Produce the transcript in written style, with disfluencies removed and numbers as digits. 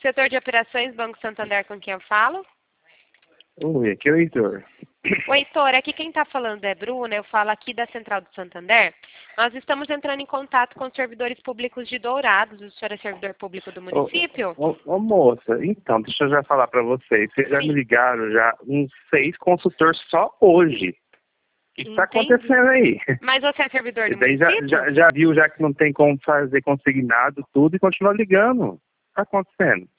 Setor de Operações, Banco Santander, com quem eu falo? Oi, aqui é o Heitor. Oi, Heitor, aqui quem está falando é Bruna, eu falo aqui da Central do Santander. Nós estamos entrando em contato com os servidores públicos de Dourados. O senhor é servidor público do município? Ô, moça, então, deixa eu já falar para vocês. Vocês já me ligaram já uns 6 consultores só hoje. O que está acontecendo aí? Mas você é servidor do Daí município? já viu já que não tem como fazer consignado tudo e continua ligando. O que está acontecendo?